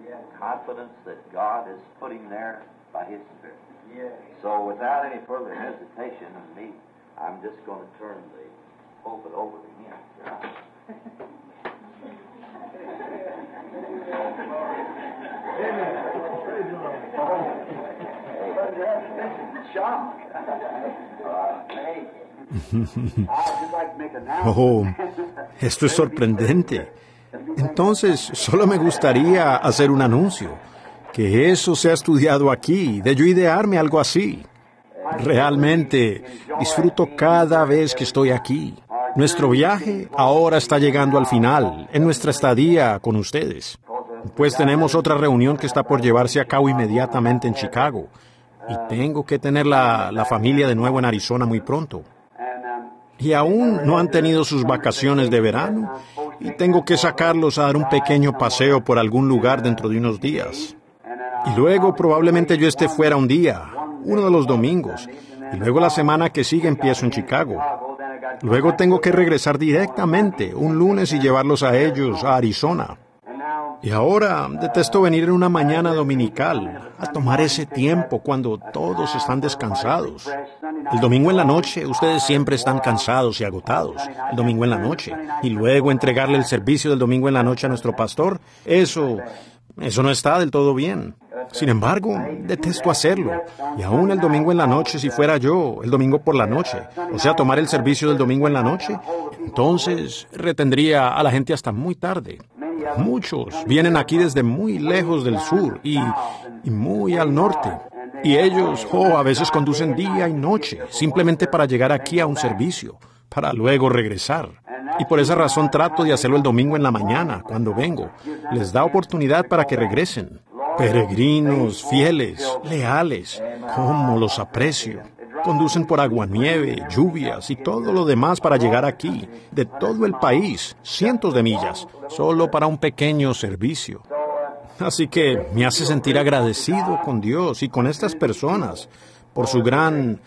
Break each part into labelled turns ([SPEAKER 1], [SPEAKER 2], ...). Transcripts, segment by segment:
[SPEAKER 1] confidence that God is putting there by His Spirit. So without any further hesitation of me, I'm just going to turn the pulpit over to him.
[SPEAKER 2] Oh, esto es sorprendente. Entonces, solo me gustaría hacer un anuncio. Que eso se ha estudiado aquí, de yo idearme algo así. Realmente disfruto cada vez que estoy aquí. Nuestro viaje ahora está llegando al final, en nuestra estadía con ustedes. Pues tenemos otra reunión que está por llevarse a cabo inmediatamente en Chicago. Y tengo que tener la familia de nuevo en Arizona muy pronto. Y aún no han tenido sus vacaciones de verano. Y tengo que sacarlos a dar un pequeño paseo por algún lugar dentro de unos días. Y luego probablemente yo esté fuera un día, uno de los domingos, y luego la semana que sigue empiezo en Chicago. Luego tengo que regresar directamente un lunes y llevarlos a ellos a Arizona. Y ahora detesto venir en una mañana dominical a tomar ese tiempo cuando todos están descansados. El domingo en la noche ustedes siempre están cansados y agotados. El domingo en la noche. Y luego entregarle el servicio del domingo en la noche a nuestro pastor, eso no está del todo bien. Sin embargo, detesto hacerlo. Y aún el domingo en la noche, si fuera yo, el domingo por la noche, o sea, tomar el servicio del domingo en la noche, entonces retendría a la gente hasta muy tarde. Muchos vienen aquí desde muy lejos del sur y muy al norte. Y ellos, a veces conducen día y noche, simplemente para llegar aquí a un servicio, para luego regresar. Y por esa razón trato de hacerlo el domingo en la mañana, cuando vengo. Les da oportunidad para que regresen. Peregrinos, fieles, leales, cómo los aprecio. Conducen por aguanieve, lluvias y todo lo demás para llegar aquí, de todo el país, cientos de millas, solo para un pequeño servicio. Así que me hace sentir agradecido con Dios y con estas personas por su gran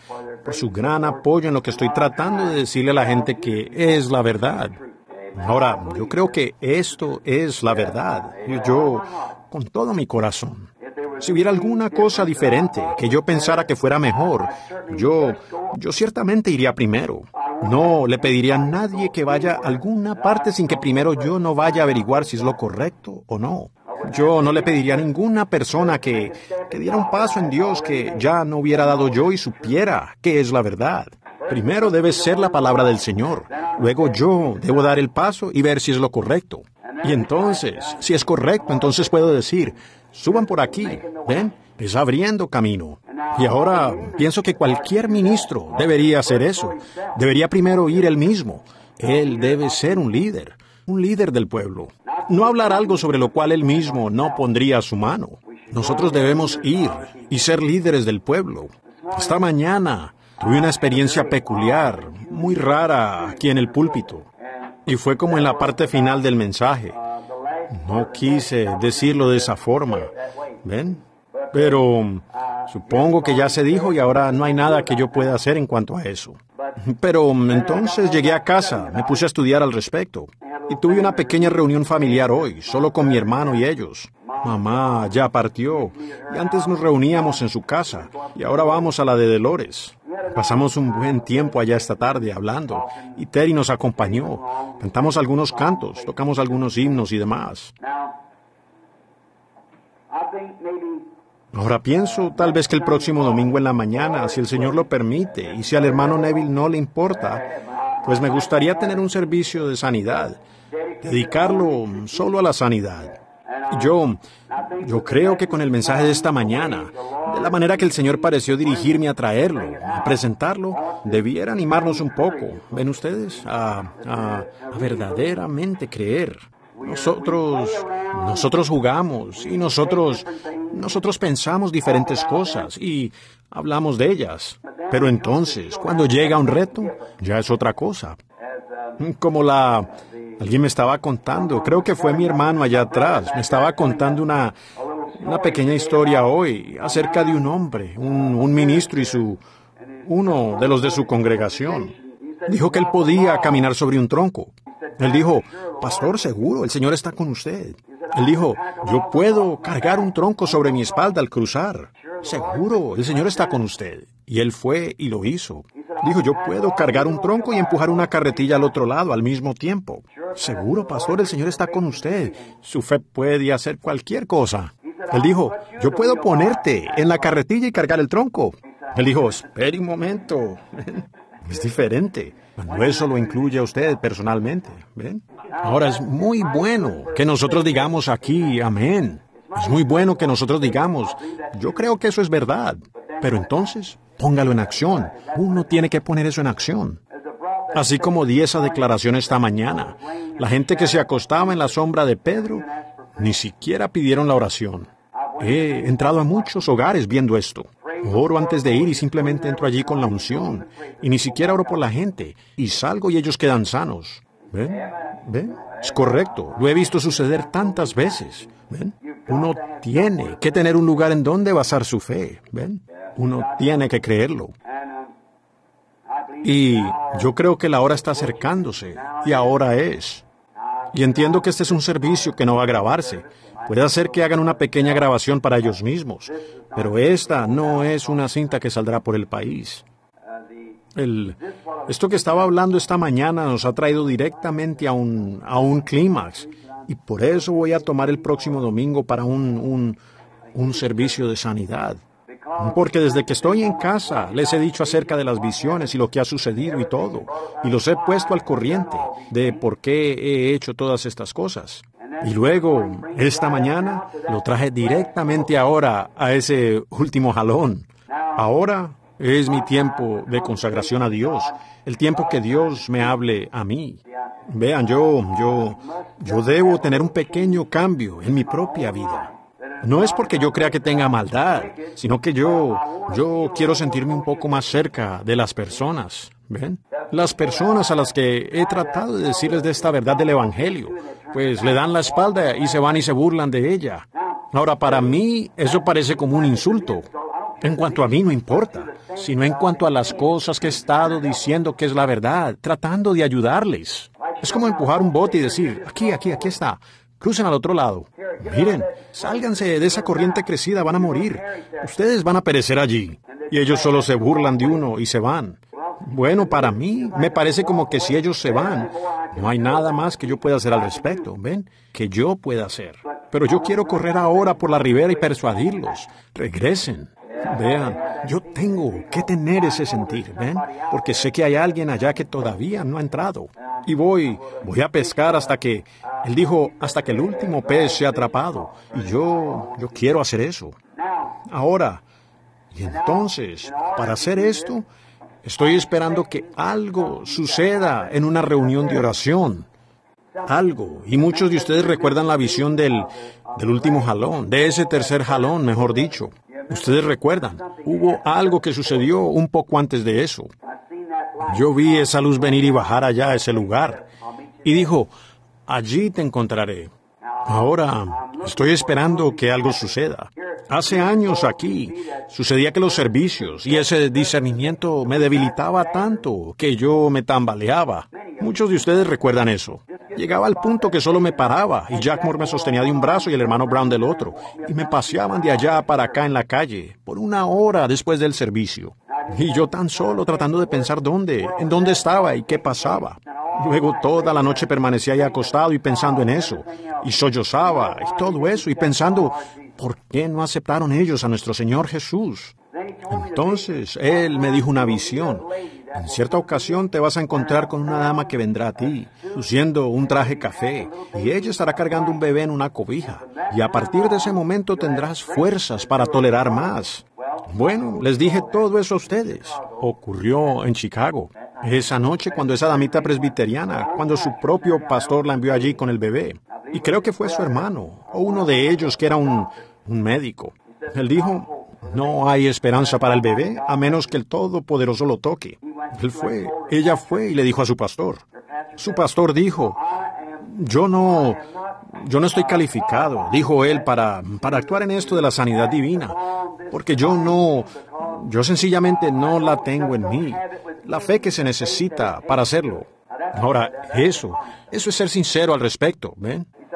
[SPEAKER 2] apoyo en lo que estoy tratando de decirle a la gente que es la verdad. Ahora, yo creo que esto es la verdad. Yo, con todo mi corazón. Si hubiera alguna cosa diferente que yo pensara que fuera mejor, yo ciertamente iría primero. No le pediría a nadie que vaya a alguna parte sin que primero yo no vaya a averiguar si es lo correcto o no. Yo no le pediría a ninguna persona que diera un paso en Dios que ya no hubiera dado yo y supiera qué es la verdad. Primero debe ser la palabra del Señor. Luego yo debo dar el paso y ver si es lo correcto. Y entonces, si es correcto, entonces puedo decir, suban por aquí, ¿ven? Es abriendo camino. Y ahora pienso que cualquier ministro debería hacer eso. Debería primero ir él mismo. Él debe ser un líder del pueblo. No hablar algo sobre lo cual él mismo no pondría su mano. Nosotros debemos ir y ser líderes del pueblo. Esta mañana tuve una experiencia peculiar, muy rara aquí en el púlpito. Y fue como en la parte final del mensaje. No quise decirlo de esa forma, ¿ven? Pero supongo que ya se dijo y ahora no hay nada que yo pueda hacer en cuanto a eso. Pero entonces llegué a casa, me puse a estudiar al respecto. Y tuve una pequeña reunión familiar hoy, solo con mi hermano y ellos. Mamá ya partió y antes nos reuníamos en su casa y ahora vamos a la de Dolores. Pasamos un buen tiempo allá esta tarde hablando y Terry nos acompañó. Cantamos algunos cantos, tocamos algunos himnos y demás. Ahora pienso tal vez que el próximo domingo en la mañana, si el Señor lo permite y si al hermano Neville no le importa, pues me gustaría tener un servicio de sanidad, dedicarlo solo a la sanidad. Yo creo que con el mensaje de esta mañana, de la manera que el Señor pareció dirigirme a traerlo, a presentarlo, debiera animarnos un poco, ¿ven ustedes? A verdaderamente creer. Nosotros jugamos y nosotros pensamos diferentes cosas y hablamos de ellas. Pero entonces, cuando llega un reto, ya es otra cosa. Alguien me estaba contando, creo que fue mi hermano allá atrás, me estaba contando una pequeña historia hoy acerca de un hombre, un ministro y uno de los de su congregación. Dijo que él podía caminar sobre un tronco. Él dijo, pastor, seguro, el Señor está con usted. Él dijo, yo puedo cargar un tronco sobre mi espalda al cruzar. Seguro, el Señor está con usted. Y él fue y lo hizo. Dijo, yo puedo cargar un tronco y empujar una carretilla al otro lado al mismo tiempo. Seguro, pastor, el Señor está con usted. Su fe puede hacer cualquier cosa. Él dijo, yo puedo ponerte en la carretilla y cargar el tronco. Él dijo, espere un momento. Es diferente. Cuando eso lo incluye a usted personalmente. ¿Ven? Ahora es muy bueno que nosotros digamos aquí, amén. Es muy bueno que nosotros digamos, yo creo que eso es verdad. Pero entonces, póngalo en acción. Uno tiene que poner eso en acción. Así como di esa declaración esta mañana, la gente que se acostaba en la sombra de Pedro, ni siquiera pidieron la oración. He entrado a muchos hogares viendo esto. Oro antes de ir y simplemente entro allí con la unción. Y ni siquiera oro por la gente. Y salgo y ellos quedan sanos. ¿Ven? ¿Ven? Es correcto. Lo he visto suceder tantas veces. ¿Ven? Uno tiene que tener un lugar en donde basar su fe. ¿Ven? Uno tiene que creerlo. Y yo creo que la hora está acercándose. Y ahora es. Y entiendo que este es un servicio que no va a grabarse. Puede hacer que hagan una pequeña grabación para ellos mismos. Pero esta no es una cinta que saldrá por el país. Esto que estaba hablando esta mañana nos ha traído directamente a un clímax. Y por eso voy a tomar el próximo domingo para un servicio de sanidad. Porque desde que estoy en casa les he dicho acerca de las visiones y lo que ha sucedido y todo. Y los he puesto al corriente de por qué he hecho todas estas cosas. Y luego, esta mañana, lo traje directamente ahora a ese último jalón. Ahora es mi tiempo de consagración a Dios, el tiempo que Dios me hable a mí. Vean, yo debo tener un pequeño cambio en mi propia vida. No es porque yo crea que tenga maldad, sino que yo quiero sentirme un poco más cerca de las personas. ¿Ven? Las personas a las que he tratado de decirles de esta verdad del Evangelio, pues le dan la espalda y se van y se burlan de ella. Ahora, para mí, eso parece como un insulto. En cuanto a mí, no importa, sino en cuanto a las cosas que he estado diciendo que es la verdad, tratando de ayudarles. Es como empujar un bote y decir, aquí está, crucen al otro lado. Miren, sálganse de esa corriente crecida, van a morir. Ustedes van a perecer allí. Y ellos solo se burlan de uno y se van. Bueno, para mí, me parece como que si ellos se van, no hay nada más que yo pueda hacer al respecto, ¿ven? Que yo pueda hacer. Pero yo quiero correr ahora por la ribera y persuadirlos. Regresen. Vean, yo tengo que tener ese sentir, ¿ven? Porque sé que hay alguien allá que todavía no ha entrado. Y voy a pescar hasta que, él dijo, hasta que el último pez sea atrapado. Y yo quiero hacer eso. Ahora, y entonces, para hacer esto, estoy esperando que algo suceda en una reunión de oración. Algo. Y muchos de ustedes recuerdan la visión del último jalón, de ese tercer jalón, mejor dicho. Ustedes recuerdan, hubo algo que sucedió un poco antes de eso. Yo vi esa luz venir y bajar allá a ese lugar. Y dijo, allí te encontraré. Ahora, estoy esperando que algo suceda. Hace años aquí, sucedía que los servicios y ese discernimiento me debilitaba tanto que yo me tambaleaba. Muchos de ustedes recuerdan eso. Llegaba al punto que solo me paraba y Jack Moore me sostenía de un brazo y el hermano Brown del otro. Y me paseaban de allá para acá en la calle por 1 hora después del servicio. Y yo tan solo tratando de pensar en dónde estaba y qué pasaba. Luego toda la noche permanecía ahí acostado y pensando en eso. Y sollozaba y todo eso y pensando, ¿por qué no aceptaron ellos a nuestro Señor Jesús? Entonces, Él me dijo una visión. En cierta ocasión te vas a encontrar con una dama que vendrá a ti, luciendo un traje café, y ella estará cargando un bebé en una cobija. Y a partir de ese momento tendrás fuerzas para tolerar más. Bueno, les dije todo eso a ustedes. Ocurrió en Chicago. Esa noche cuando esa damita presbiteriana, cuando su propio pastor la envió allí con el bebé. Y creo que fue su hermano, o uno de ellos que era un médico. Él dijo, no hay esperanza para el bebé a menos que el Todopoderoso lo toque. Ella fue y le dijo a su pastor. Su pastor dijo, yo no estoy calificado, dijo él, para actuar en esto de la sanidad divina, porque yo sencillamente no la tengo en mí, la fe que se necesita para hacerlo. Ahora, eso es ser sincero al respecto, ¿ven?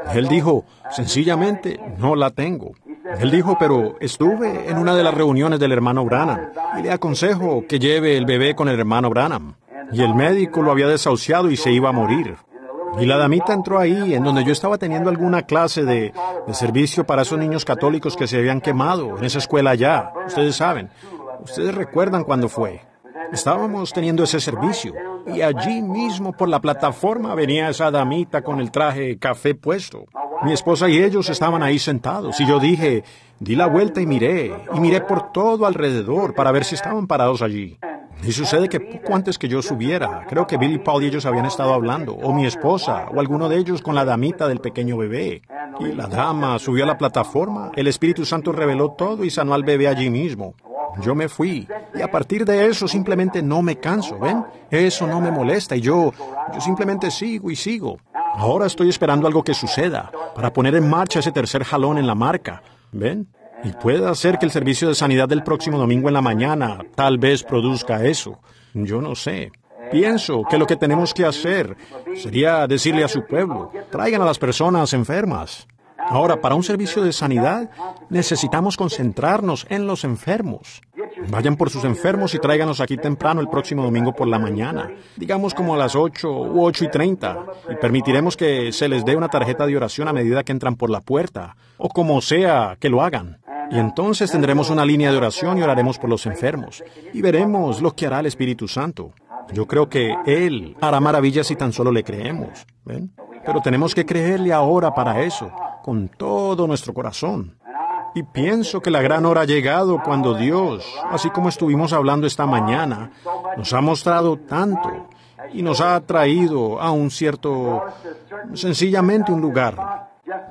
[SPEAKER 2] Él dijo, sencillamente, no la tengo. Él dijo, pero estuve en una de las reuniones del hermano Branham y le aconsejo que lleve el bebé con el hermano Branham. Y el médico lo había desahuciado y se iba a morir. Y la damita entró ahí, en donde yo estaba teniendo alguna clase de servicio para esos niños católicos que se habían quemado en esa escuela allá. Ustedes saben. Ustedes recuerdan cuándo fue. Estábamos teniendo ese servicio. Y allí mismo por la plataforma venía esa damita con el traje café puesto. Mi esposa y ellos estaban ahí sentados. Y yo dije, di la vuelta y miré por todo alrededor para ver si estaban parados allí. Y sucede que poco antes que yo subiera, creo que Billy Paul y ellos habían estado hablando, o mi esposa, o alguno de ellos con la damita del pequeño bebé. Y la dama subió a la plataforma, el Espíritu Santo reveló todo y sanó al bebé allí mismo. Yo me fui, y a partir de eso simplemente no me canso, ¿ven? Eso no me molesta, y yo simplemente sigo y sigo. Ahora estoy esperando algo que suceda, para poner en marcha ese tercer jalón en la marca, ¿ven? Y puede ser que el servicio de sanidad del próximo domingo en la mañana tal vez produzca eso. Yo no sé. Pienso que lo que tenemos que hacer sería decirle a su pueblo, traigan a las personas enfermas. Ahora, para un servicio de sanidad, necesitamos concentrarnos en los enfermos. Vayan por sus enfermos y tráiganos aquí temprano el próximo domingo por la mañana, digamos como a las 8 u 8:30, y permitiremos que se les dé una tarjeta de oración a medida que entran por la puerta, o como sea que lo hagan. Y entonces tendremos una línea de oración y oraremos por los enfermos, y veremos lo que hará el Espíritu Santo. Yo creo que Él hará maravillas si tan solo le creemos, ¿ven? Pero tenemos que creerle ahora para eso, con todo nuestro corazón. Y pienso que la gran hora ha llegado cuando Dios, así como estuvimos hablando esta mañana, nos ha mostrado tanto y nos ha traído a un cierto, sencillamente un lugar,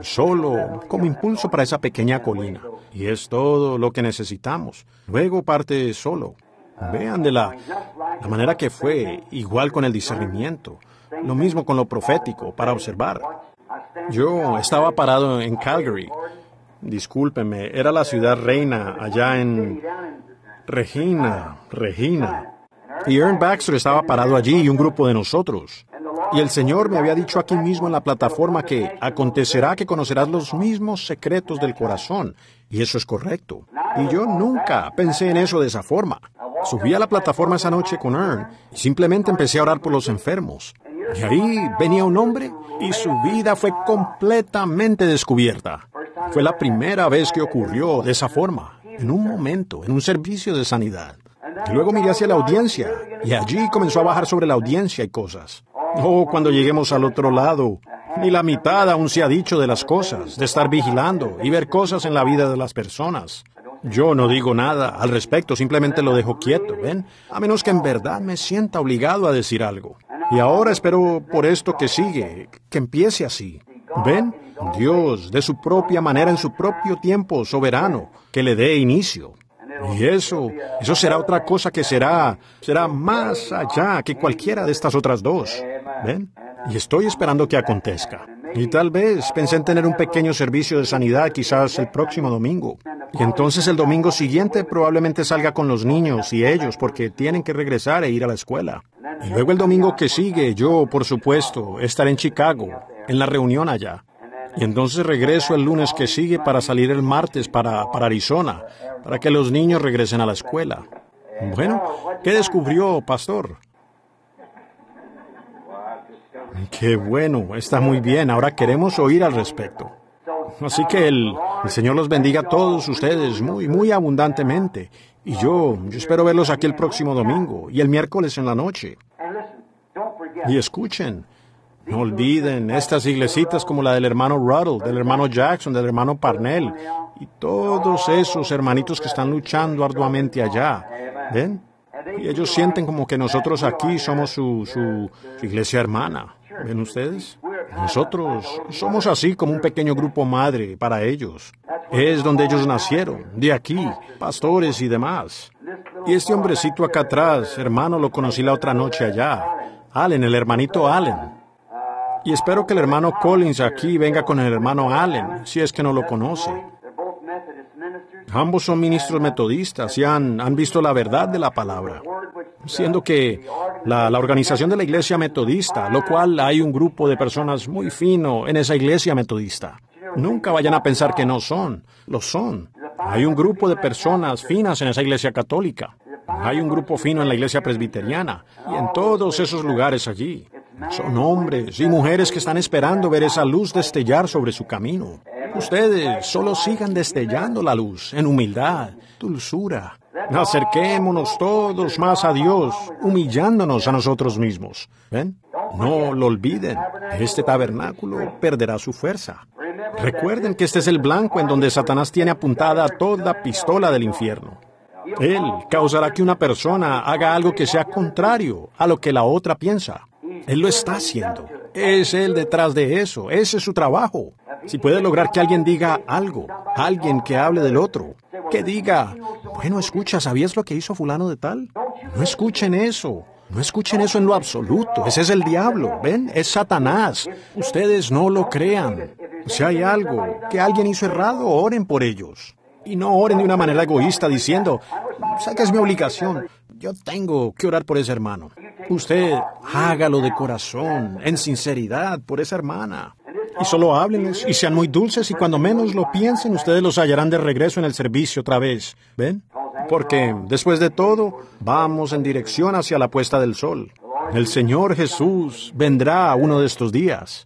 [SPEAKER 2] solo como impulso para esa pequeña colina. Y es todo lo que necesitamos. Luego parte solo. Vean de la manera que fue, igual con el discernimiento, lo mismo con lo profético, para observar. Yo estaba parado en Calgary. Discúlpenme, era la ciudad reina allá en Regina. Y Ern Baxter estaba parado allí y un grupo de nosotros. Y el Señor me había dicho aquí mismo en la plataforma que acontecerá que conocerás los mismos secretos del corazón. Y eso es correcto. Y yo nunca pensé en eso de esa forma. Subí a la plataforma esa noche con Ern y simplemente empecé a orar por los enfermos. Y ahí venía un hombre y su vida fue completamente descubierta. Fue la primera vez que ocurrió de esa forma, en un momento, en un servicio de sanidad. Y luego miré hacia la audiencia y allí comenzó a bajar sobre la audiencia y cosas. Oh, cuando lleguemos al otro lado, ni la mitad aún se ha dicho de las cosas, de estar vigilando y ver cosas en la vida de las personas. Yo no digo nada al respecto, simplemente lo dejo quieto, ¿ven? A menos que en verdad me sienta obligado a decir algo. Y ahora espero por esto que sigue, que empiece así. ¿Ven? Dios, de su propia manera, en su propio tiempo soberano, que le dé inicio. Y eso será otra cosa que será más allá que cualquiera de estas otras dos. ¿Ven? Y estoy esperando que acontezca. Y tal vez pensé en tener un pequeño servicio de sanidad quizás el próximo domingo. Y entonces el domingo siguiente probablemente salga con los niños y ellos porque tienen que regresar e ir a la escuela. Y luego el domingo que sigue yo, por supuesto, estaré en Chicago, en la reunión allá. Y entonces regreso el lunes que sigue para salir el martes para Arizona, para que los niños regresen a la escuela. Bueno, ¿qué descubrió, pastor? Qué bueno, está muy bien. Ahora queremos oír al respecto. Así que el Señor los bendiga a todos ustedes muy, muy abundantemente. Y yo espero verlos aquí el próximo domingo y el miércoles en la noche. Y escuchen, no olviden estas iglesitas como la del hermano Ruddle, del hermano Jackson, del hermano Parnell y todos esos hermanitos que están luchando arduamente allá. ¿Ven? Y ellos sienten como que nosotros aquí somos su iglesia hermana. ¿Ven ustedes? Nosotros somos así como un pequeño grupo madre para ellos. Es donde ellos nacieron, de aquí, pastores y demás. Y este hombrecito acá atrás, hermano, lo conocí la otra noche allá. Allen, el hermanito Allen. Y espero que el hermano Collins aquí venga con el hermano Allen, si es que no lo conoce. Ambos son ministros metodistas y han visto la verdad de la palabra. siendo que la organización de la iglesia metodista, lo cual hay un grupo de personas muy fino en esa iglesia metodista. Nunca vayan a pensar que no son, lo son. Hay un grupo de personas finas en esa iglesia católica. Hay un grupo fino en la iglesia presbiteriana y en todos esos lugares allí. Son hombres y mujeres que están esperando ver esa luz destellar sobre su camino. Ustedes solo sigan destellando la luz en humildad, dulzura. Acerquémonos todos más a Dios, humillándonos a nosotros mismos. ¿Ven? No lo olviden. Este tabernáculo perderá su fuerza. Recuerden que este es el blanco en donde Satanás tiene apuntada toda pistola del infierno. Él causará que una persona haga algo que sea contrario a lo que la otra piensa. Él lo está haciendo. Es él detrás de eso. Ese es su trabajo. Si puede lograr que alguien diga algo, alguien que hable del otro, que diga, bueno, escucha, ¿sabías lo que hizo fulano de tal? No escuchen eso. No escuchen eso en lo absoluto. Ese es el diablo, ¿ven? Es Satanás. Ustedes no lo crean. Si hay algo que alguien hizo errado, oren por ellos. Y no oren de una manera egoísta diciendo, sé que es mi obligación. Yo tengo que orar por ese hermano. Usted hágalo de corazón, en sinceridad, por esa hermana. Y solo háblenles y sean muy dulces y cuando menos lo piensen, ustedes los hallarán de regreso en el servicio otra vez. ¿Ven? Porque, después de todo, vamos en dirección hacia la puesta del sol. El Señor Jesús vendrá uno de estos días.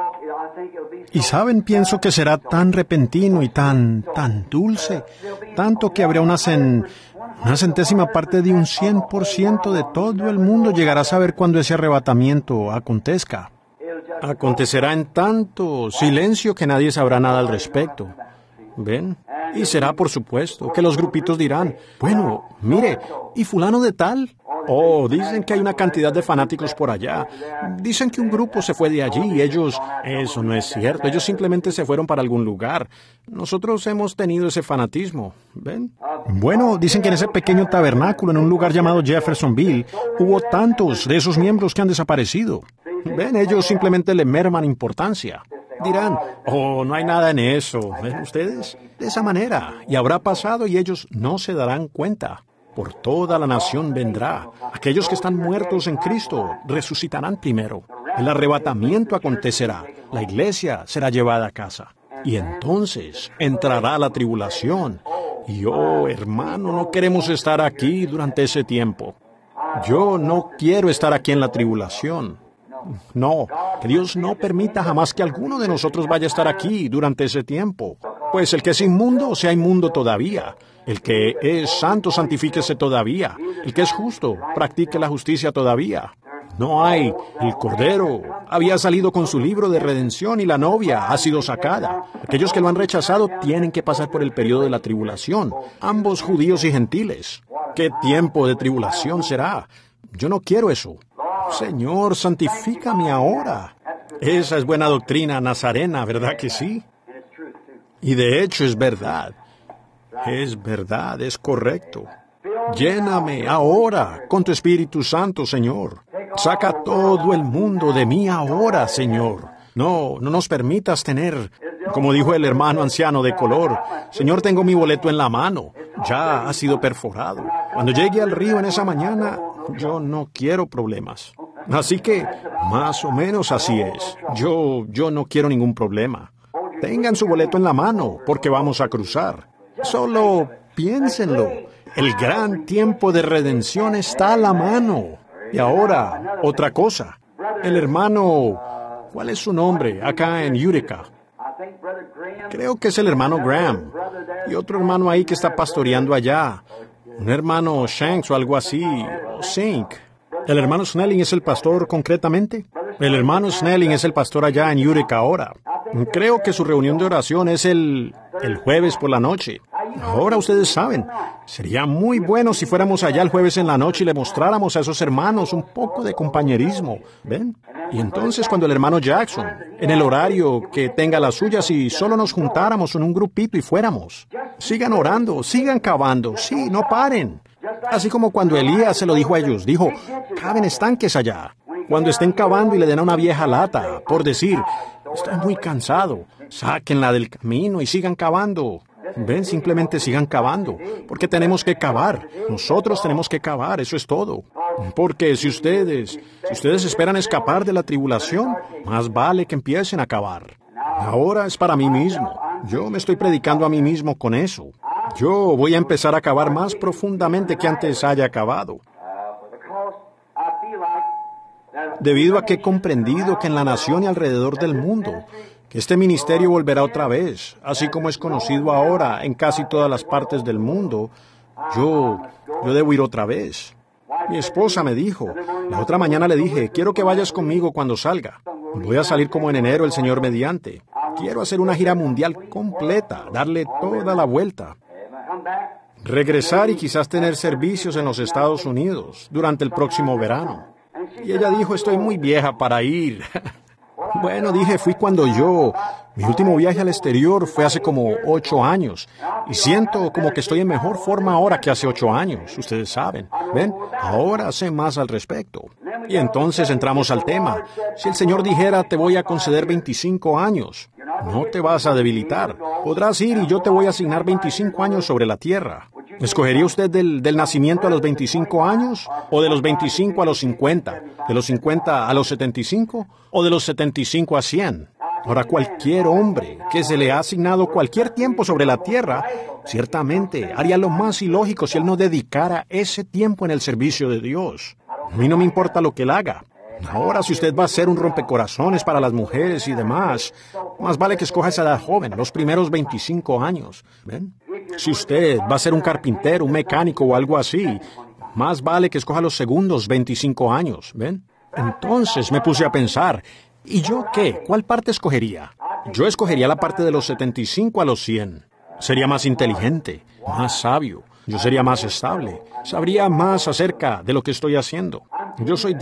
[SPEAKER 2] Y saben, pienso que será tan repentino y tan dulce, tanto que habrá una centésima parte de un 100% de todo el mundo llegará a saber cuándo ese arrebatamiento acontezca. Acontecerá en tanto silencio que nadie sabrá nada al respecto. ¿Ven? Y será, por supuesto, que los grupitos dirán, bueno, mire, ¿y fulano de tal? Oh, dicen que hay una cantidad de fanáticos por allá. Dicen que un grupo se fue de allí y ellos... Eso no es cierto, ellos simplemente se fueron para algún lugar. Nosotros hemos tenido ese fanatismo, ¿ven? Bueno, dicen que en ese pequeño tabernáculo, en un lugar llamado Jeffersonville, hubo tantos de esos miembros que han desaparecido. ¿Ven? Ellos simplemente le merman importancia. Dirán, oh, no hay nada en eso. ¿Ven ustedes? De esa manera. Y habrá pasado y ellos no se darán cuenta. Por toda la nación vendrá. Aquellos que están muertos en Cristo resucitarán primero. El arrebatamiento acontecerá. La iglesia será llevada a casa. Y entonces entrará la tribulación. Y oh, hermano, no queremos estar aquí durante ese tiempo. Yo no quiero estar aquí en la tribulación. No, que Dios no permita jamás que alguno de nosotros vaya a estar aquí durante ese tiempo. Pues el que es inmundo, sea inmundo todavía. El que es santo, santifíquese todavía. El que es justo, practique la justicia todavía. No hay. El Cordero había salido con su libro de redención y la novia ha sido sacada. Aquellos que lo han rechazado tienen que pasar por el periodo de la tribulación. Ambos judíos y gentiles. ¿Qué tiempo de tribulación será? Yo no quiero eso. Señor, santifícame ahora. Esa es buena doctrina nazarena, ¿verdad que sí? Y de hecho es verdad. Es verdad, es correcto. Lléname ahora con tu Espíritu Santo, Señor. Saca todo el mundo de mí ahora, Señor. No nos permitas tener, como dijo el hermano anciano de color, Señor, tengo mi boleto en la mano. Ya ha sido perforado. Cuando llegue al río en esa mañana, yo no quiero problemas. Así que, más o menos así es. Yo no quiero ningún problema. Tengan su boleto en la mano, porque vamos a cruzar. Solo piénsenlo. El gran tiempo de redención está a la mano. Y ahora, otra cosa. El hermano... ¿Cuál es su nombre acá en Utica? Creo que es el hermano Graham. Y otro hermano ahí que está pastoreando allá. Un hermano Shanks o algo así. O Sink. ¿El hermano Snelling es el pastor concretamente? El hermano Snelling es el pastor allá en Utica ahora. Creo que su reunión de oración es el jueves por la noche. Ahora ustedes saben, sería muy bueno si fuéramos allá el jueves en la noche y le mostráramos a esos hermanos un poco de compañerismo, ¿ven? Y entonces cuando el hermano Jackson, en el horario que tenga las suyas, y solo nos juntáramos en un grupito y fuéramos. Sigan orando, sigan cavando, sí, no paren. Así como cuando Elías se lo dijo a ellos, dijo, caven estanques allá. Cuando estén cavando y le den a una vieja lata, por decir, estoy muy cansado, sáquenla del camino y sigan cavando. Ven, simplemente sigan cavando, porque tenemos que cavar. Nosotros tenemos que cavar, eso es todo. Porque si ustedes esperan escapar de la tribulación, más vale que empiecen a acabar. Ahora es para mí mismo. Yo me estoy predicando a mí mismo con eso. Yo voy a empezar a acabar más profundamente que antes haya acabado. Debido a que he comprendido que en la nación y alrededor del mundo, que este ministerio volverá otra vez, así como es conocido ahora en casi todas las partes del mundo, yo debo ir otra vez. Mi esposa me dijo, la otra mañana le dije, quiero que vayas conmigo cuando salga. Voy a salir como en enero el Señor mediante. Quiero hacer una gira mundial completa, darle toda la vuelta. Regresar y quizás tener servicios en los Estados Unidos durante el próximo verano. Y ella dijo, estoy muy vieja para ir. Bueno, dije, fui cuando mi último viaje al exterior fue hace como 8 años. Y siento como que estoy en mejor forma ahora que hace 8 años, ustedes saben. ¿Ven? Ahora sé más al respecto. Y entonces entramos al tema. Si el Señor dijera, te voy a conceder 25 años, no te vas a debilitar. Podrás ir y yo te voy a asignar 25 años sobre la tierra. ¿Escogería usted del nacimiento a los 25 años? ¿O de los 25 a los 50? ¿De los 50 a los 75? ¿O de los 75 a 100? Ahora, cualquier hombre que se le ha asignado cualquier tiempo sobre la tierra, ciertamente haría lo más ilógico si él no dedicara ese tiempo en el servicio de Dios. A mí no me importa lo que él haga. Ahora, si usted va a ser un rompecorazones para las mujeres y demás, más vale que escoja esa edad joven, los primeros 25 años. ¿Ven? Si usted va a ser un carpintero, un mecánico o algo así, más vale que escoja los segundos 25 años. ¿Ven? Entonces me puse a pensar, ¿y yo qué? ¿Cuál parte escogería? Yo escogería la parte de los 75 a los 100. Sería más inteligente, más sabio. Yo sería más estable. Sabría más acerca de lo que estoy haciendo. Yo soy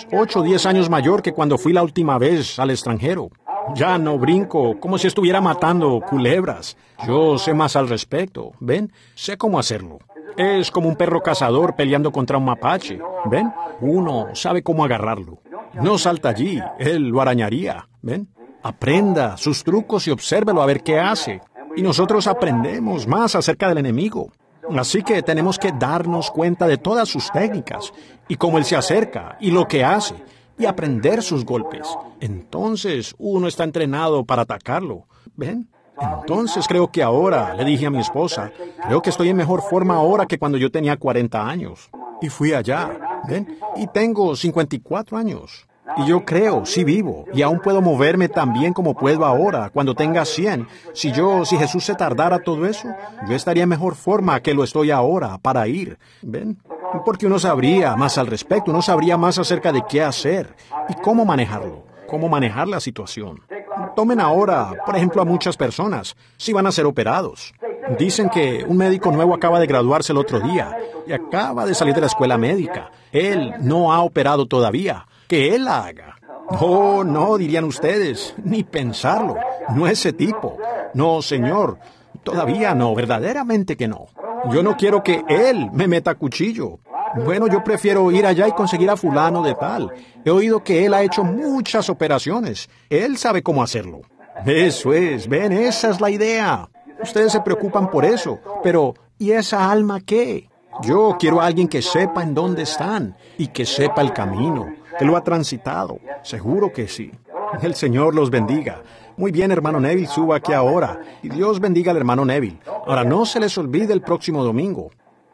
[SPEAKER 2] 10 años mayor que cuando fui la última vez al extranjero. Ya no brinco como si estuviera matando culebras. Yo sé más al respecto, ¿ven? Sé cómo hacerlo. Es como un perro cazador peleando contra un mapache, ¿ven? Uno sabe cómo agarrarlo. No salta allí, él lo arañaría, ¿ven? Aprenda sus trucos y obsérvelo a ver qué hace. Y nosotros aprendemos más acerca del enemigo. Así que tenemos que darnos cuenta de todas sus técnicas y cómo él se acerca y lo que hace y aprender sus golpes. Entonces uno está entrenado para atacarlo. ¿Ven? Entonces creo que ahora, le dije a mi esposa, creo que estoy en mejor forma ahora que cuando yo tenía 40 años. Y fui allá, ¿ven? Y tengo 54 años. Y yo creo, sí vivo, y aún puedo moverme tan bien como puedo ahora, cuando tenga 100. Si Jesús se tardara todo eso, yo estaría en mejor forma que lo estoy ahora para ir. ¿Ven? Porque uno sabría más al respecto, uno sabría más acerca de qué hacer y cómo manejarlo, cómo manejar la situación. Tomen ahora, por ejemplo, a muchas personas, si van a ser operados. Dicen que un médico nuevo acaba de graduarse el otro día y acaba de salir de la escuela médica. Él no ha operado todavía. Que él la haga. Oh, no, dirían ustedes, ni pensarlo. No ese tipo. No, señor, todavía no, verdaderamente que no. Yo no quiero que él me meta cuchillo. Bueno, yo prefiero ir allá y conseguir a fulano de tal. He oído que él ha hecho muchas operaciones. Él sabe cómo hacerlo. Eso es, ven, esa es la idea. Ustedes se preocupan por eso, pero ¿y esa alma qué? Yo quiero a alguien que sepa en dónde están y que sepa el camino, que lo ha transitado. Seguro que sí. El Señor los bendiga. Muy bien, hermano Neville, suba aquí ahora. Y Dios bendiga al hermano Neville. Ahora, no se les olvide el próximo domingo.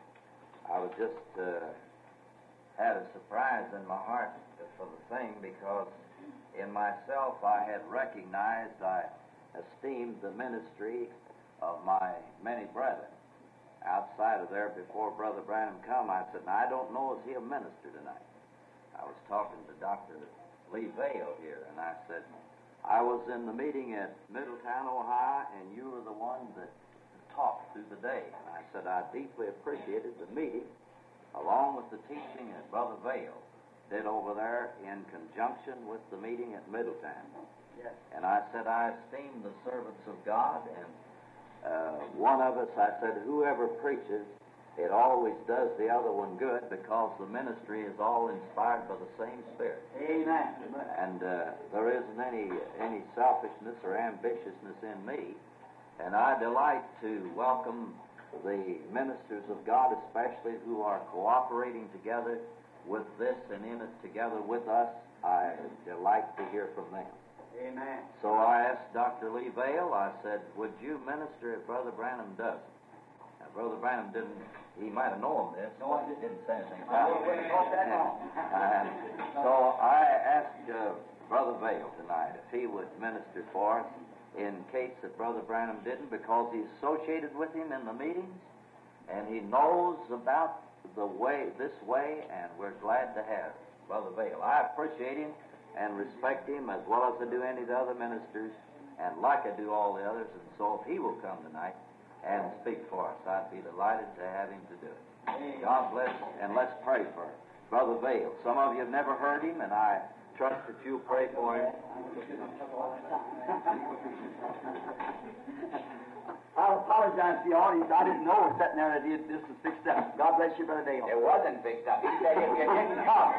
[SPEAKER 1] I was just had a surprise in my heart for the thing because in myself I had recognized, I esteemed the ministry of my many brethren. Outside of there, before Brother Branham come, I said, now, I don't know is he a minister tonight. I was talking to Dr. Lee Vale here, and I said, I was in the meeting at Middletown, Ohio, and you were the one that talked through the day. And I said, I deeply appreciated the meeting, along with the teaching that Brother Vale did over there in conjunction with the meeting at Middletown. Yes. And I said, I esteem the servants of God, and one of us, I said, whoever preaches, it always does the other one good because the ministry is all inspired by the same Spirit. Amen. And there isn't any selfishness or ambitiousness in me. And I delight to welcome the ministers of God, especially who are cooperating together with this and in it together with us, I delight to hear from them.
[SPEAKER 3] Amen.
[SPEAKER 1] So I asked Dr. Lee Vale, I said, would you minister if Brother Branham doesn't? Now, Brother Branham didn't, he might have known this, but he didn't say anything about it. So I asked Brother Vale tonight if he would minister for us in case that Brother Branham didn't, because he's associated with him in the meetings, and he knows about the way, this way, and we're glad to have Brother Vale. I appreciate him and respect him as well as I do any of the other ministers, and like I do all the others, and so if he will come tonight and speak for us, I'd be delighted to have him to do it. God bless, and let's pray for Brother Vale. Some of you have never heard him, and I trust that you'll pray for him.
[SPEAKER 3] I apologize to the audience. I didn't know it was sitting there that this was fixed up. God bless you, Brother Dale.
[SPEAKER 4] It wasn't fixed up. He said if you didn't come.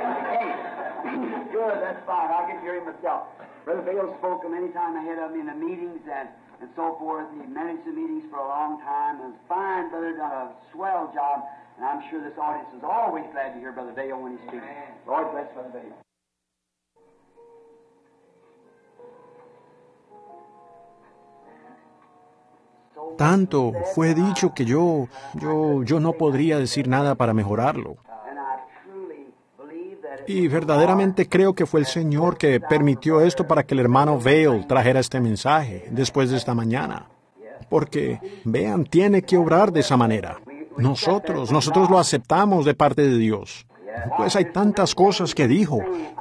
[SPEAKER 3] Good, that's fine. I can hear him myself. Brother Vale spoke many times ahead of me in the meetings and so forth. He managed the meetings for a long time. It was fine, Brother, done a swell job. And I'm sure this audience is always glad to hear Brother Vale when he speaks. Lord bless Brother Vale.
[SPEAKER 2] Tanto fue dicho que yo no podría decir nada para mejorarlo. Y verdaderamente creo que fue el Señor que permitió esto para que el hermano Vale trajera este mensaje después de esta mañana. Porque, vean, tiene que obrar de esa manera. Nosotros lo aceptamos de parte de Dios. Pues hay tantas cosas que dijo.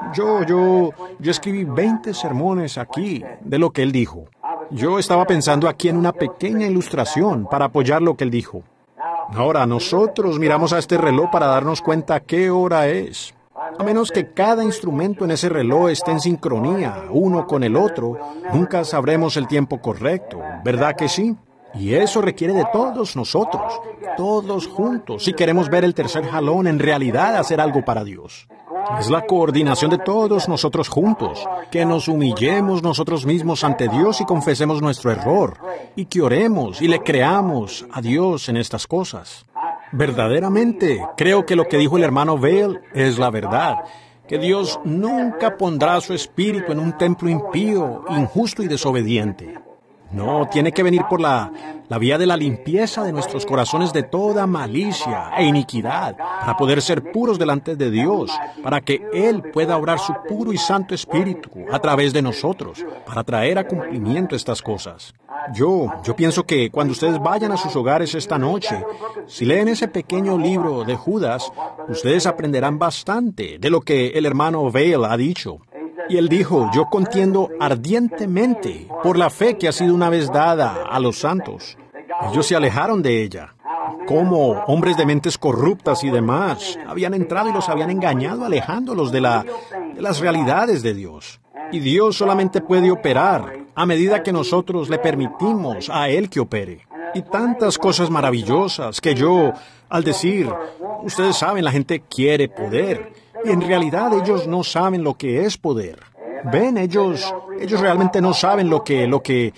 [SPEAKER 2] Yo escribí 20 sermones aquí de lo que él dijo. Yo estaba pensando aquí en una pequeña ilustración para apoyar lo que él dijo. Ahora, nosotros miramos a este reloj para darnos cuenta qué hora es. A menos que cada instrumento en ese reloj esté en sincronía, uno con el otro, nunca sabremos el tiempo correcto, ¿verdad que sí? Y eso requiere de todos nosotros, todos juntos, si queremos ver el tercer jalón en realidad hacer algo para Dios. Es la coordinación de todos nosotros juntos, que nos humillemos nosotros mismos ante Dios y confesemos nuestro error, y que oremos y le creamos a Dios en estas cosas. Verdaderamente, creo que lo que dijo el hermano Vale es la verdad, que Dios nunca pondrá su espíritu en un templo impío, injusto y desobediente. No, tiene que venir por la vía de la limpieza de nuestros corazones de toda malicia e iniquidad, para poder ser puros delante de Dios, para que Él pueda obrar su puro y santo espíritu a través de nosotros, para traer a cumplimiento estas cosas. Yo pienso que cuando ustedes vayan a sus hogares esta noche, si leen ese pequeño libro de Judas, ustedes aprenderán bastante de lo que el hermano Vale ha dicho. Y él dijo, yo contiendo ardientemente por la fe que ha sido una vez dada a los santos. Ellos se alejaron de ella. Como hombres de mentes corruptas y demás habían entrado y los habían engañado, alejándolos de las realidades de Dios. Y Dios solamente puede operar a medida que nosotros le permitimos a Él que opere. Y tantas cosas maravillosas que yo, al decir, ustedes saben, la gente quiere poder. Y en realidad ellos no saben lo que es poder. Ven, ellos realmente no saben lo que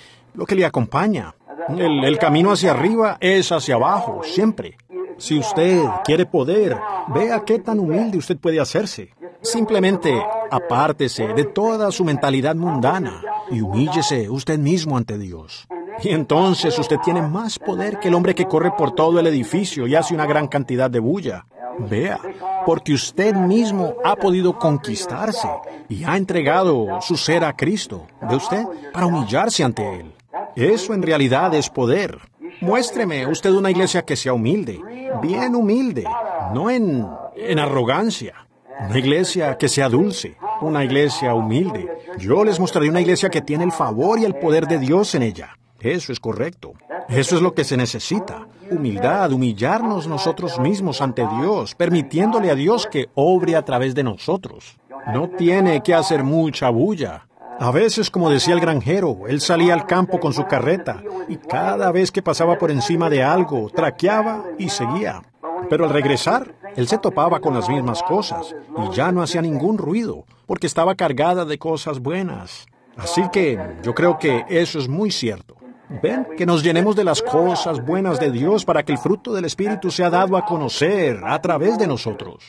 [SPEAKER 2] le acompaña. El camino hacia arriba es hacia abajo, siempre. Si usted quiere poder, vea qué tan humilde usted puede hacerse. Simplemente apártese de toda su mentalidad mundana y humíllese usted mismo ante Dios. Y entonces usted tiene más poder que el hombre que corre por todo el edificio y hace una gran cantidad de bulla. Vea, porque usted mismo ha podido conquistarse y ha entregado su ser a Cristo, ¿ve usted? Para humillarse ante Él. Eso en realidad es poder. Muéstreme usted una iglesia que sea humilde, bien humilde, no en arrogancia. Una iglesia que sea dulce, una iglesia humilde. Yo les mostraré una iglesia que tiene el favor y el poder de Dios en ella. Eso es correcto. Eso es lo que se necesita. Humildad, humillarnos nosotros mismos ante Dios, permitiéndole a Dios que obre a través de nosotros. No tiene que hacer mucha bulla. A veces, como decía el granjero, él salía al campo con su carreta y cada vez que pasaba por encima de algo, traqueaba y seguía. Pero al regresar, él se topaba con las mismas cosas y ya no hacía ningún ruido, porque estaba cargada de cosas buenas. Así que yo creo que eso es muy cierto. Ven, que nos llenemos de las cosas buenas de Dios para que el fruto del Espíritu sea dado a conocer a través de nosotros.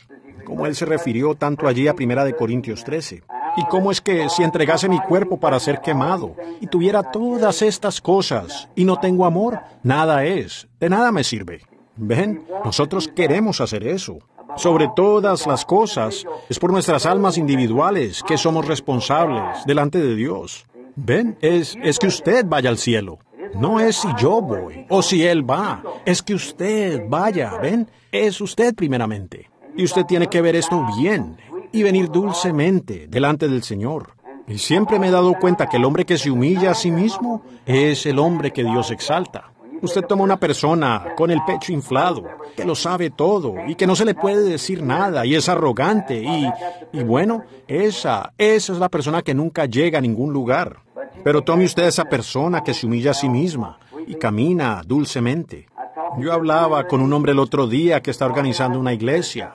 [SPEAKER 2] como él se refirió tanto allí a 1 Corintios 13. Y cómo es que si entregase mi cuerpo para ser quemado y tuviera todas estas cosas y no tengo amor, nada es, de nada me sirve. ¿Ven? Nosotros queremos hacer eso. Sobre todas las cosas, es por nuestras almas individuales que somos responsables delante de Dios. ¿Ven? Es que usted vaya al cielo. No es si yo voy o si Él va. Es que usted vaya, ¿ven? Es usted primeramente. Y usted tiene que ver esto bien y venir dulcemente delante del Señor. Y siempre me he dado cuenta que el hombre que se humilla a sí mismo es el hombre que Dios exalta. Usted toma una persona con el pecho inflado, que lo sabe todo y que no se le puede decir nada y es arrogante y bueno, esa es la persona que nunca llega a ningún lugar. Pero tome usted esa persona que se humilla a sí misma y camina dulcemente. Yo hablaba con un hombre el otro día que está organizando una iglesia.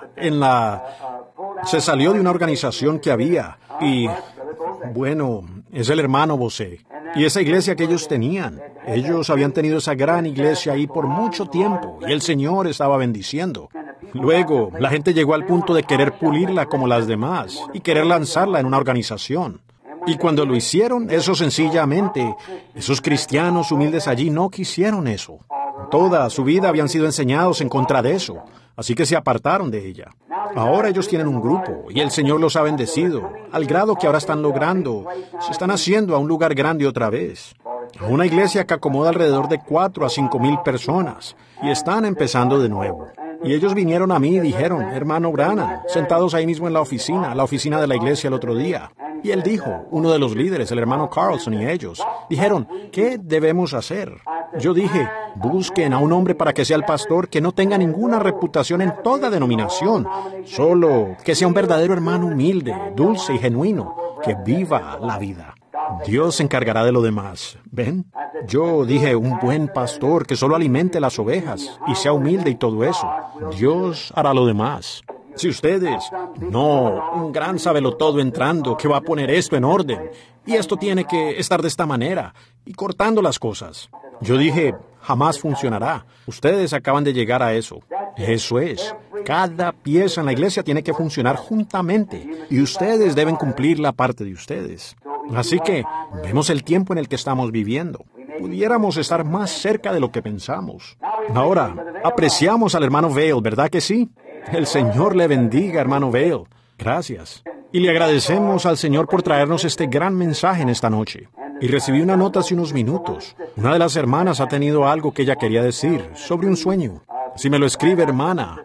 [SPEAKER 2] Se salió de una organización que había y, bueno, es el hermano Bosé. Y esa iglesia que ellos tenían, ellos habían tenido esa gran iglesia ahí por mucho tiempo y el Señor estaba bendiciendo. Luego, la gente llegó al punto de querer pulirla como las demás y querer lanzarla en una organización. Y cuando lo hicieron, eso sencillamente, esos cristianos humildes allí no quisieron eso. Toda su vida habían sido enseñados en contra de eso, así que se apartaron de ella. Ahora ellos tienen un grupo y el Señor los ha bendecido, al grado que ahora están logrando, se están haciendo a un lugar grande otra vez. A una iglesia que acomoda alrededor de 4 a 5 mil personas y están empezando de nuevo. Y ellos vinieron a mí y dijeron, hermano Branham, sentados ahí mismo en la oficina de la iglesia el otro día. Y él dijo, uno de los líderes, el hermano Carlson y ellos, dijeron, ¿qué debemos hacer? Yo dije, busquen a un hombre para que sea el pastor que no tenga ninguna reputación en toda denominación, solo que sea un verdadero hermano humilde, dulce y genuino, que viva la vida. Dios se encargará de lo demás. ¿Ven? Yo dije, un buen pastor que solo alimente las ovejas y sea humilde y todo eso. Dios hará lo demás. Si ustedes, no, un gran sabelotodo entrando que va a poner esto en orden, y esto tiene que estar de esta manera, y cortando las cosas. Yo dije, jamás funcionará. Ustedes acaban de llegar a eso. Eso es. Cada pieza en la iglesia tiene que funcionar juntamente, y ustedes deben cumplir la parte de ustedes. Así que, vemos el tiempo en el que estamos viviendo. Pudiéramos estar más cerca de lo que pensamos. Ahora, apreciamos al hermano Vail, ¿verdad que sí? El Señor le bendiga, hermano Vail. Gracias. Y le agradecemos al Señor por traernos este gran mensaje en esta noche. Y recibí una nota hace unos minutos. Una de las hermanas ha tenido algo que ella quería decir sobre un sueño. Si me lo escribe, hermana,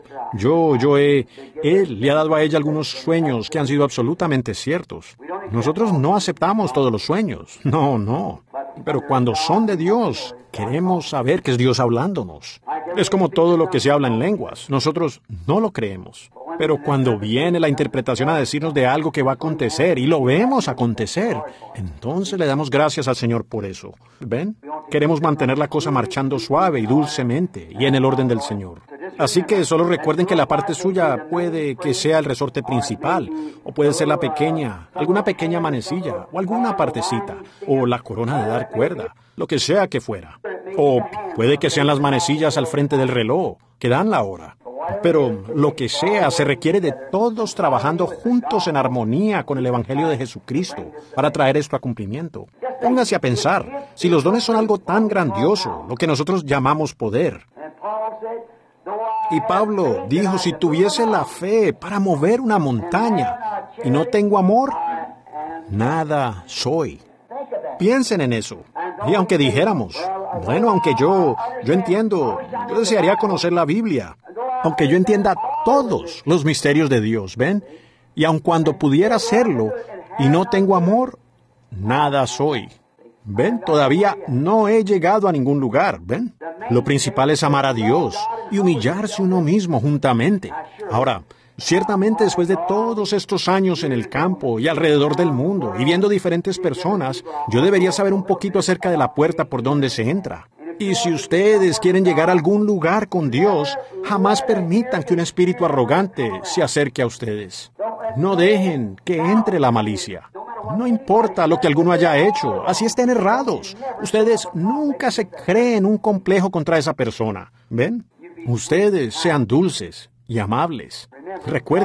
[SPEAKER 2] él le ha dado a ella algunos sueños que han sido absolutamente ciertos. Nosotros no aceptamos todos los sueños. No. Pero cuando son de Dios, queremos saber que es Dios hablándonos. Es como todo lo que se habla en lenguas. Nosotros no lo creemos. Pero cuando viene la interpretación a decirnos de algo que va a acontecer y lo vemos acontecer, entonces le damos gracias al Señor por eso. ¿Ven? Queremos mantener la cosa marchando suave y dulcemente y en el orden del Señor. Así que solo recuerden que la parte suya puede que sea el resorte principal, o puede ser alguna pequeña manecilla, o alguna partecita, o la corona de dar cuerda, lo que sea que fuera. O puede que sean las manecillas al frente del reloj, que dan la hora. Pero lo que sea, se requiere de todos trabajando juntos en armonía con el Evangelio de Jesucristo para traer esto a cumplimiento. Póngase a pensar, si los dones son algo tan grandioso, lo que nosotros llamamos poder. Y Pablo dijo, si tuviese la fe para mover una montaña y no tengo amor, nada soy. Piensen en eso. Y aunque dijéramos, bueno, aunque yo entiendo, yo desearía conocer la Biblia, aunque yo entienda todos los misterios de Dios, ¿ven? Y aun cuando pudiera hacerlo y no tengo amor, nada soy. ¿Ven? Todavía no he llegado a ningún lugar, ¿ven? Lo principal es amar a Dios y humillarse uno mismo juntamente. Ahora, ciertamente después de todos estos años en el campo y alrededor del mundo y viendo diferentes personas, yo debería saber un poquito acerca de la puerta por donde se entra. Y si ustedes quieren llegar a algún lugar con Dios, jamás permitan que un espíritu arrogante se acerque a ustedes. No dejen que entre la malicia. No importa lo que alguno haya hecho, así estén errados. Ustedes nunca se creen un complejo contra esa persona. ¿Ven? Ustedes sean dulces y amables. Recuerden,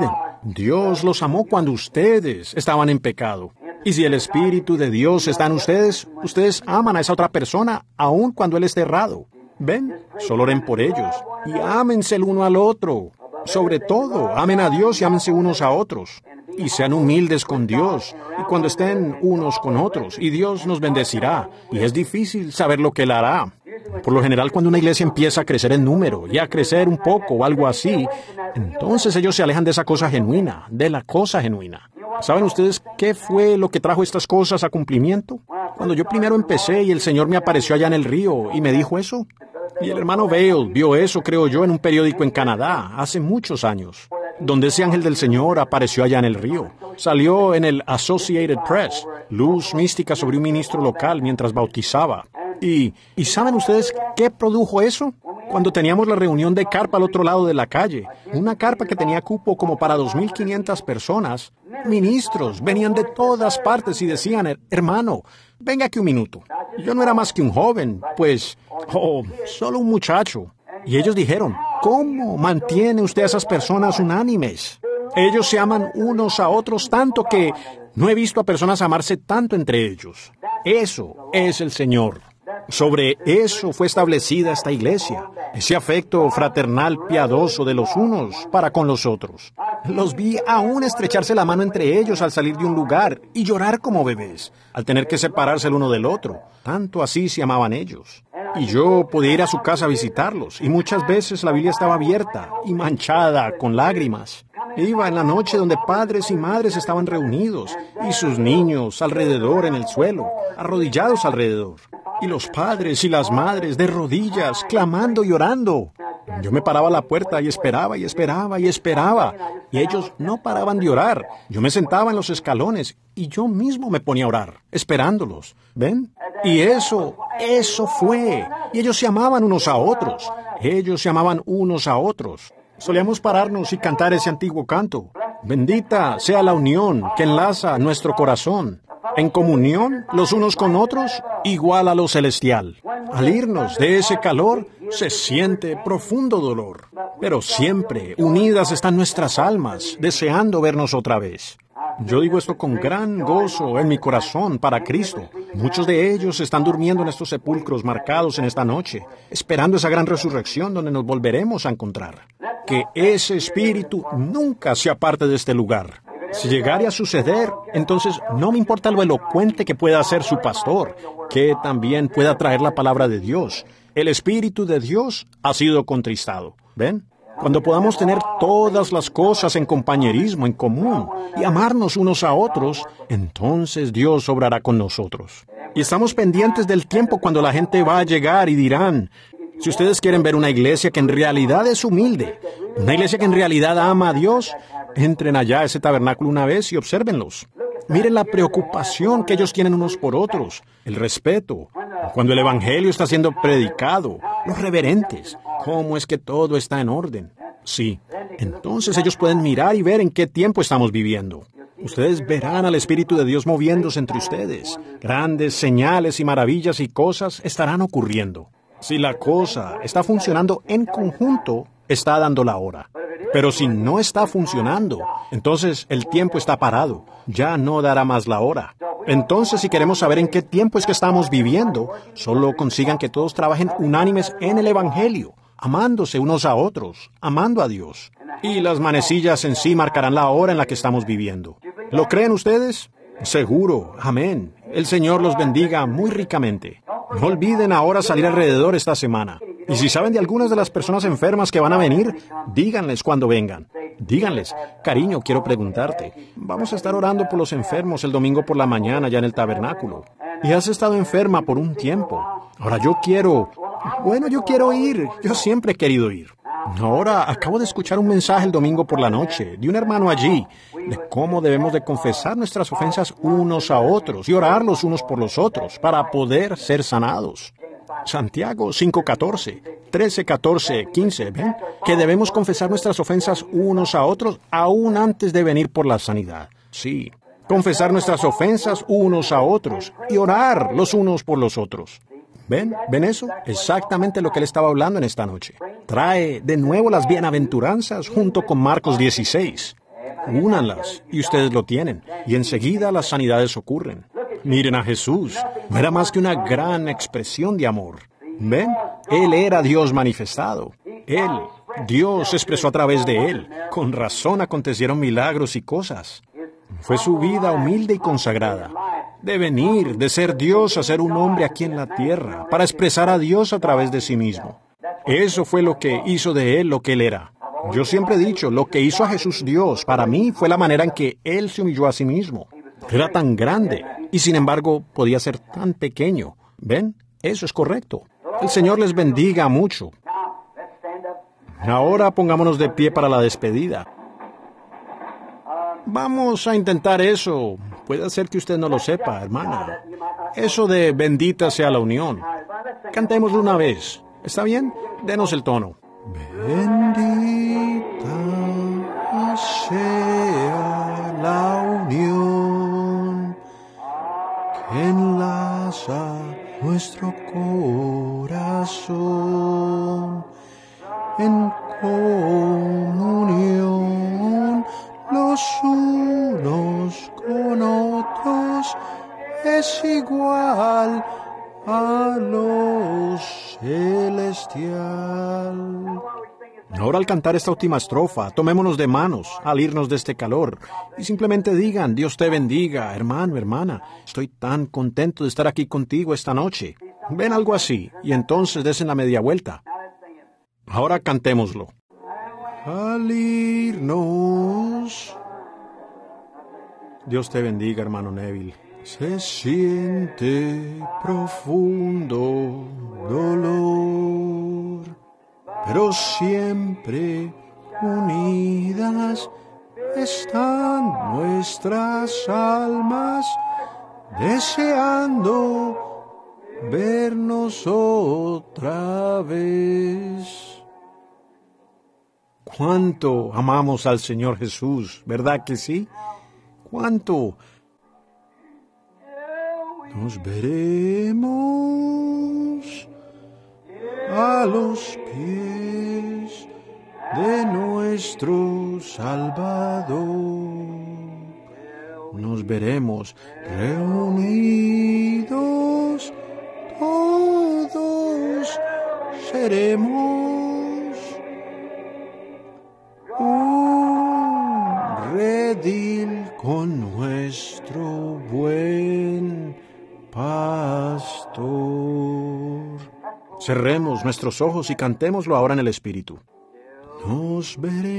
[SPEAKER 2] Dios los amó cuando ustedes estaban en pecado. Y si el Espíritu de Dios está en ustedes, ustedes aman a esa otra persona aun cuando Él esté errado. ¿Ven? Solo oren por ellos y ámense el uno al otro. Sobre todo, amen a Dios y ámense unos a otros. Y sean humildes con Dios y cuando estén unos con otros. Y Dios nos bendecirá. Y es difícil saber lo que Él hará. Por lo general, cuando una iglesia empieza a crecer en número y a crecer un poco o algo así, entonces ellos se alejan de esa cosa genuina, de la cosa genuina. ¿Saben ustedes qué fue lo que trajo estas cosas a cumplimiento? Cuando yo primero empecé y el Señor me apareció allá en el río y me dijo eso. Y el hermano Vail vio eso, creo yo, en un periódico en Canadá, hace muchos años, donde ese ángel del Señor apareció allá en el río. Salió en el Associated Press, luz mística sobre un ministro local mientras bautizaba. ¿Y saben ustedes qué produjo eso? Cuando teníamos la reunión de carpa al otro lado de la calle, una carpa que tenía cupo como para 2,500 personas, ministros venían de todas partes y decían, hermano, venga aquí un minuto. Yo no era más que un joven, pues, solo un muchacho. Y ellos dijeron, ¿cómo mantiene usted a esas personas unánimes? Ellos se aman unos a otros tanto que no he visto a personas amarse tanto entre ellos. Eso es el Señor. Sobre eso fue establecida esta iglesia, ese afecto fraternal piadoso de los unos para con los otros. Los vi aún estrecharse la mano entre ellos al salir de un lugar y llorar como bebés, al tener que separarse el uno del otro. Tanto así se amaban ellos. Y yo podía ir a su casa a visitarlos, y muchas veces la Biblia estaba abierta y manchada con lágrimas. Iba en la noche donde padres y madres estaban reunidos, y sus niños alrededor en el suelo, arrodillados alrededor. Y los padres y las madres de rodillas, clamando y orando. Yo me paraba a la puerta y esperaba y esperaba y esperaba. Y ellos no paraban de orar. Yo me sentaba en los escalones y yo mismo me ponía a orar, esperándolos. ¿Ven? Y eso fue. Y ellos se amaban unos a otros. Ellos se amaban unos a otros. Solíamos pararnos y cantar ese antiguo canto. Bendita sea la unión que enlaza nuestro corazón. En comunión los unos con otros, igual a lo celestial. Al irnos de ese calor, se siente profundo dolor. Pero siempre unidas están nuestras almas, deseando vernos otra vez. Yo digo esto con gran gozo en mi corazón para Cristo. Muchos de ellos están durmiendo en estos sepulcros marcados en esta noche, esperando esa gran resurrección donde nos volveremos a encontrar. Que ese espíritu nunca se aparte de este lugar. Si llegara a suceder, entonces no me importa lo elocuente que pueda ser su pastor, que también pueda traer la palabra de Dios. El Espíritu de Dios ha sido contristado. ¿Ven? Cuando podamos tener todas las cosas en compañerismo, en común, y amarnos unos a otros, entonces Dios obrará con nosotros. Y estamos pendientes del tiempo cuando la gente va a llegar y dirán, si ustedes quieren ver una iglesia que en realidad es humilde, una iglesia que en realidad ama a Dios, entren allá a ese tabernáculo una vez y obsérvenlos. Miren la preocupación que ellos tienen unos por otros, el respeto, cuando el Evangelio está siendo predicado, los reverentes, cómo es que todo está en orden. Sí, entonces ellos pueden mirar y ver en qué tiempo estamos viviendo. Ustedes verán al Espíritu de Dios moviéndose entre ustedes. Grandes señales y maravillas y cosas estarán ocurriendo. Si la cosa está funcionando en conjunto, está dando la hora. Pero si no está funcionando, entonces el tiempo está parado. Ya no dará más la hora. Entonces, si queremos saber en qué tiempo es que estamos viviendo, solo consigan que todos trabajen unánimes en el Evangelio, amándose unos a otros, amando a Dios. Y las manecillas en sí marcarán la hora en la que estamos viviendo. ¿Lo creen ustedes? Seguro. Amén. El Señor los bendiga muy ricamente. No olviden ahora salir alrededor esta semana. Y si saben de algunas de las personas enfermas que van a venir, díganles cuando vengan. Díganles, cariño, quiero preguntarte, vamos a estar orando por los enfermos el domingo por la mañana ya en el tabernáculo. Y has estado enferma por un tiempo. Ahora yo quiero ir. Yo siempre he querido ir. Ahora acabo de escuchar un mensaje el domingo por la noche de un hermano allí, de cómo debemos de confesar nuestras ofensas unos a otros y orar los unos por los otros para poder ser sanados. Santiago 5:14, 13:14, 15, ¿ven? Que debemos confesar nuestras ofensas unos a otros aún antes de venir por la sanidad. Sí, confesar nuestras ofensas unos a otros y orar los unos por los otros. ¿Ven? ¿Ven eso? Exactamente lo que él estaba hablando en esta noche. Trae de nuevo las bienaventuranzas junto con Marcos 16. Únanlas y ustedes lo tienen. Y enseguida las sanidades ocurren. Miren a Jesús. No era más que una gran expresión de amor. ¿Ven? Él era Dios manifestado. Él, Dios se expresó a través de Él. Con razón acontecieron milagros y cosas. Fue su vida humilde y consagrada. De venir, de ser Dios a ser un hombre aquí en la tierra, para expresar a Dios a través de sí mismo. Eso fue lo que hizo de Él lo que Él era. Yo siempre he dicho, lo que hizo a Jesús Dios, para mí, fue la manera en que Él se humilló a sí mismo. Era tan grande, y sin embargo, podía ser tan pequeño. ¿Ven? Eso es correcto. El Señor les bendiga mucho. Ahora pongámonos de pie para la despedida. Vamos a intentar eso. Puede ser que usted no lo sepa, hermana. Eso de bendita sea la unión. Cantémoslo una vez. ¿Está bien? Denos el tono. Bendita sea la unión que enlaza nuestro corazón en comunión los unos con otros es igual a lo celestial. Ahora al cantar esta última estrofa, tomémonos de manos al irnos de este calor y simplemente digan, Dios te bendiga, hermano, hermana, estoy tan contento de estar aquí contigo esta noche. Ven algo así y entonces desen la media vuelta. Ahora cantémoslo. Al irnos, Dios te bendiga, hermano Neville. Se siente profundo dolor, pero siempre unidas están nuestras almas, deseando vernos otra vez. ¿Cuánto amamos al Señor Jesús? ¿Verdad que sí? ¿Cuánto? Nos veremos a los pies de nuestro Salvador. Nos veremos reunidos, todos seremos un redil con nuestro buen pastor. Cerremos nuestros ojos y cantémoslo ahora en el Espíritu. Nos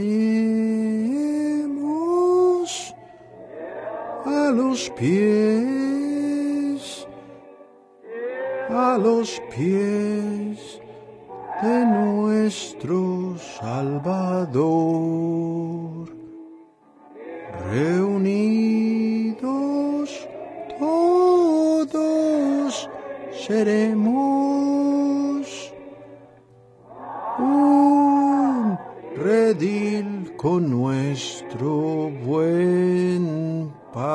[SPEAKER 2] veremos a los pies de nuestro Salvador, reunidos todos seremos un redil con nuestro buen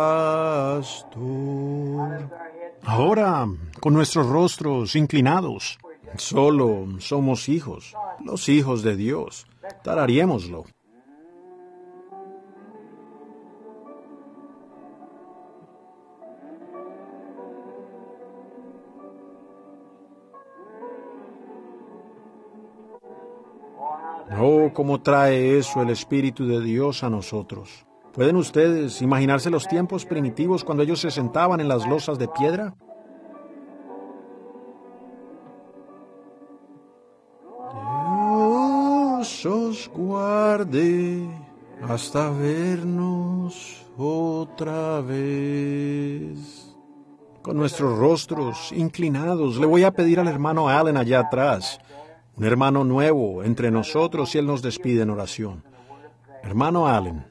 [SPEAKER 2] pastor. Ahora, con nuestros rostros inclinados, solo somos hijos, los hijos de Dios. Tararémoslo. Oh, cómo trae eso el Espíritu de Dios a nosotros. ¿Pueden ustedes imaginarse los tiempos primitivos cuando ellos se sentaban en las losas de piedra? Dios os guarde hasta vernos otra vez. Con nuestros rostros inclinados, le voy a pedir al hermano Allen allá atrás, un hermano nuevo entre nosotros, y él nos despide en oración. Hermano Allen,